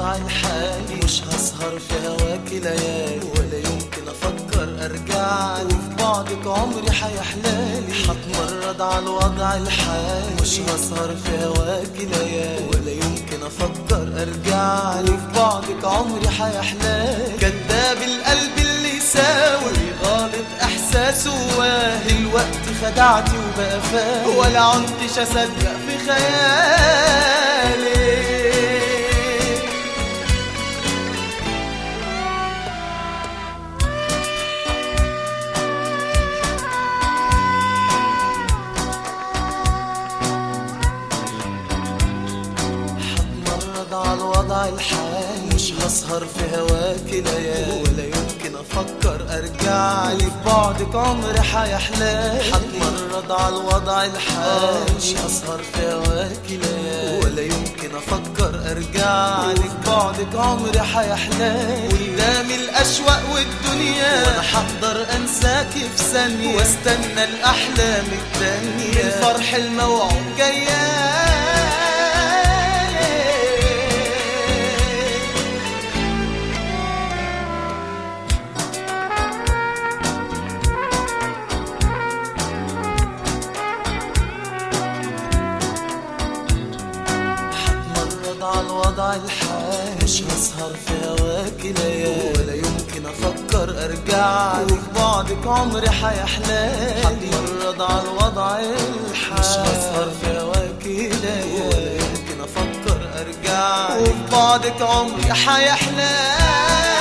الوضع الحالي مش هسهر في هواكي ليالي، ولا يمكن افكر ارجعلي، في بعدك عمري حيحلالي. هتمرد على الوضع الحالي مش هسهر في هواكي ليالي، ولا يمكن افكر ارجعلي، في بعدك عمري حيحلالي. كداب القلب اللي يساوي غالط احساسه واهي، الوقت خدعتي وبقى فاهم، ولا عنتش اصدق في خيالي. على الوضع الحالي مش هسهر في هواكي ليالي، ولا يمكن افكر ارجعلي، في بعدك عمري حيحلالي. هتمرد على الوضع الحالي مش هسهر في هواكي ليالي، ولا يمكن افكر ارجعلي، في بعدك عمري حيحلالي. قدامي الاشواق والدنيا وانا هقدر انساكي في ثانية، واستنى الاحلام التانية من فرح الموعود جاية. على الوضع الحالي مش هسهر في هواكي ليالي، ولا يمكن افكر ارجعلي، في بعدك عمري حيحلالي. هتمرد على الوضع الحالي مش هسهر في هواكي ليالي، ولا يمكن افكر ارجعلي، في بعدك عمري حيحلالي.